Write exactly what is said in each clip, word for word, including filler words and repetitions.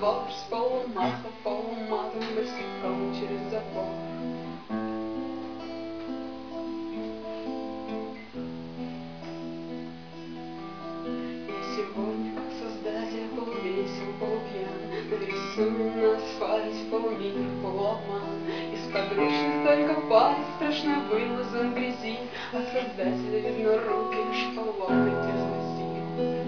двор с полумаха, полуматом босиком через забор. Сегодня, как создатель, полувесел, полупьян, нарисую на асфальте полумир, полуобман. Из подручных только палец страшно вымазан грязи, а создателя видно руки лишь поломы без возил.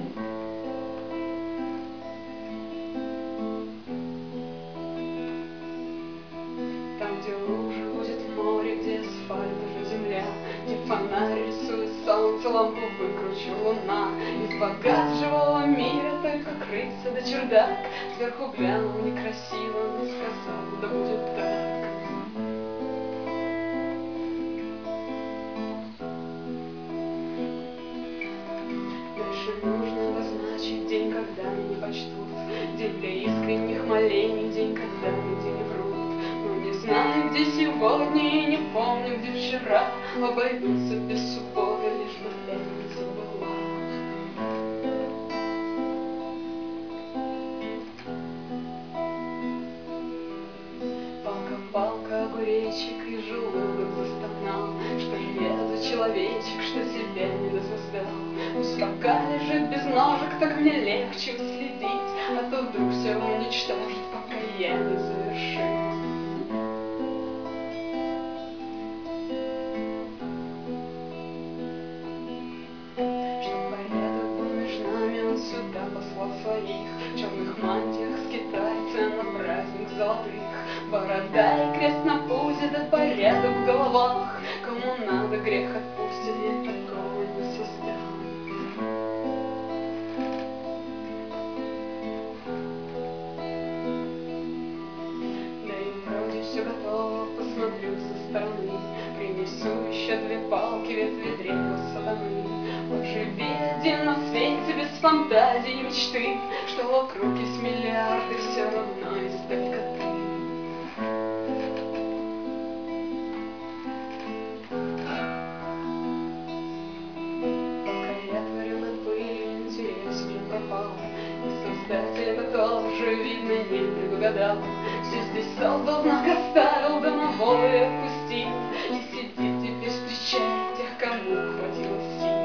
Там, где лужа будет море, где асфальт уже земля, где фонарь рисует солнце, лампу выкручу луна. Из богат живого мира только крыса да чердак. Сверху глянул некрасиво, но сказал, да будет так. Дальше нужно обозначить день, когда меня почтут, день для искренних молений, день, когда нигде не врут. Но не знаю, где сегодня и не помню, где вчера. Обойдутся без субботы, лишь бы пятница была. Палка-палка, огуречек, и желудок застонал. Что же я за человечек, что себя не досоздал? Пусть пока лежит без ножек, так мне легче уследить, а то вдруг все уничтожит, пока я не завершил. Сюда послал своих в черных мантиях с китайца на праздник золотых. Борода и крест на пузе, да порядок в головах. Кому надо, грех отпустит, я такого не создам. Да и вроде все готово, посмотрю со стороны. Принесу еще две палки, ветви древа сатаны. Поживи один на свете без фантазии и мечты, что вокруг есть миллиарды, все равно есть только ты. Пока я творил над пылью, интерес мне пропал, и создатель это тоже, видно, не предугадал. Все здесь создал, знак оставил, да на волю отпустил, и сидит теперь встречает тех, кому хватило сил.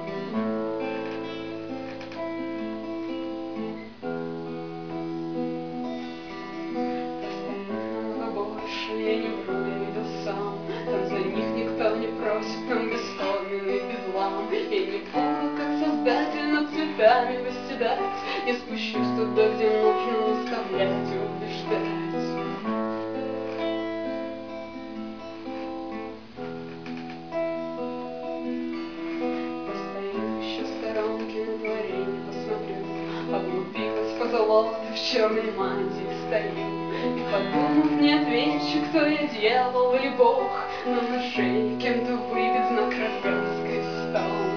Я не вру, я видел сам. Там за них никто не просит, там бесформенный бедлам. Я не буду, как создатель, над цветами восседать. Я спущусь туда, где нужно наставлять и убеждать. Постою еще в сторонке, на творение посмотрю. Облупилась позолота, в черной мантии стою. И подумав, не отвечу, кто я, дьявол или бог, но на шее кем-то выбит знак разгар с крестом.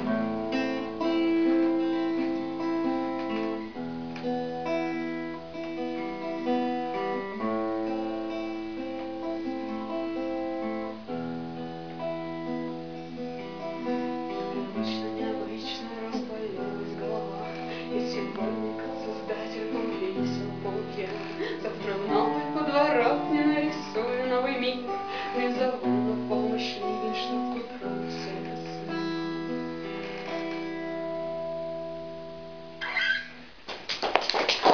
Обычно, необычно расплавилась голова. И сегодня, как создатель, полувесел, полупьян. Завтра в новой подворотне нарисую новый мир. Призову